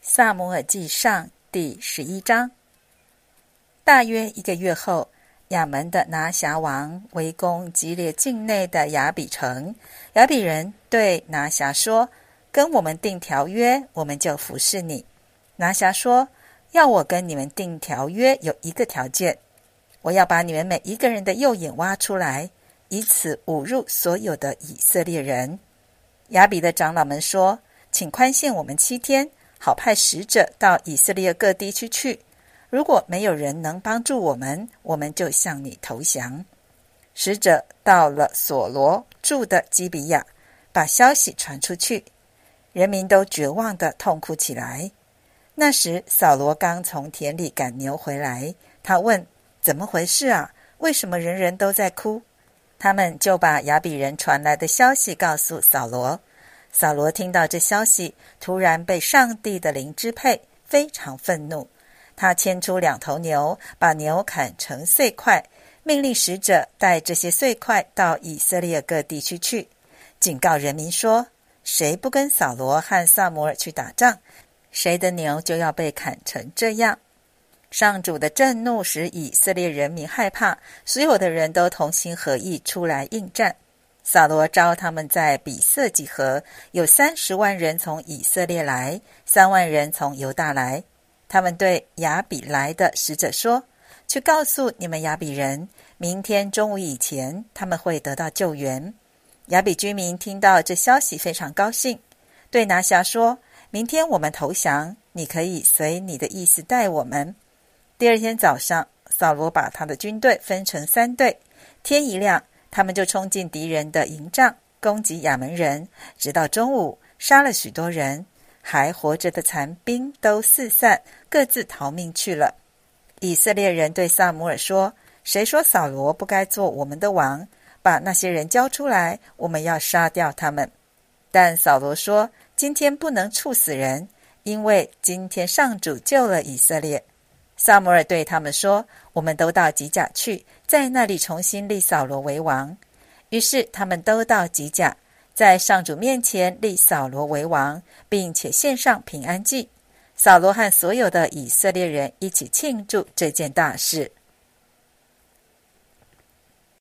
撒母耳记上第11章。大约1个月后，亚门的拿辖王围攻基列境内的亚比城。亚比人对拿辖说：跟我们定条约，我们就服侍你。拿辖说：要我跟你们定条约，有一个条件，我要把你们每一个人的右眼挖出来，以此侮辱所有的以色列人。亚比的长老们说：请宽限我们7天，好派使者到以色列各地区去。如果没有人能帮助我们，我们就向你投降。使者到了所罗住的基比亚，把消息传出去，人民都绝望地痛哭起来。那时扫罗刚从田里赶牛回来，他问：怎么回事啊？为什么人人都在哭？他们就把亚比人传来的消息告诉扫罗。扫罗听到这消息，突然被上帝的灵支配，非常愤怒。他牵出2头牛，把牛砍成碎块，命令使者带这些碎块到以色列各地区去，警告人民说：谁不跟扫罗和撒母耳去打仗，谁的牛就要被砍成这样。上主的震怒使以色列人民害怕，所有的人都同心合意出来应战。扫罗召他们在比色集合，有30万人从以色列来，3万人从犹大来。他们对亚比来的使者说：去告诉你们亚比人，明天中午以前他们会得到救援。亚比居民听到这消息非常高兴，对拿辖说：明天我们投降，你可以随你的意思待我们。第2天早上，扫罗把他的军队分成3队，天一亮，他们就冲进敌人的营帐，攻击亚门人，直到中午，杀了许多人，还活着的残兵都四散，各自逃命去了。以色列人对撒母耳说：谁说扫罗不该做我们的王？把那些人交出来，我们要杀掉他们。但扫罗说：今天不能处死人，因为今天上主救了以色列。撒母耳对他们说：我们都到吉甲去，在那里重新立扫罗为王。于是他们都到吉甲，在上主面前立扫罗为王，并且献上平安祭。扫罗和所有的以色列人一起庆祝这件大事。